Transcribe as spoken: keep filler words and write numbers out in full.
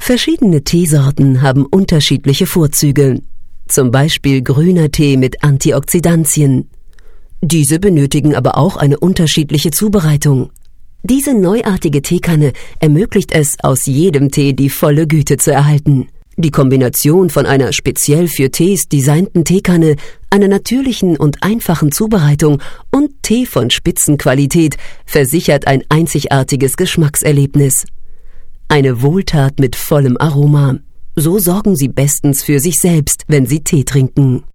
Verschiedene Teesorten haben unterschiedliche Vorzüge. Zum Beispiel grüner Tee mit Antioxidantien. Diese benötigen aber auch eine unterschiedliche Zubereitung. Diese neuartige Teekanne ermöglicht es, aus jedem Tee die volle Güte zu erhalten. Die Kombination von einer speziell für Tees designten Teekanne, einer natürlichen und einfachen Zubereitung und Tee von Spitzenqualität versichert ein einzigartiges Geschmackserlebnis. Eine Wohltat mit vollem Aroma. So sorgen Sie bestens für sich selbst, wenn Sie Tee trinken.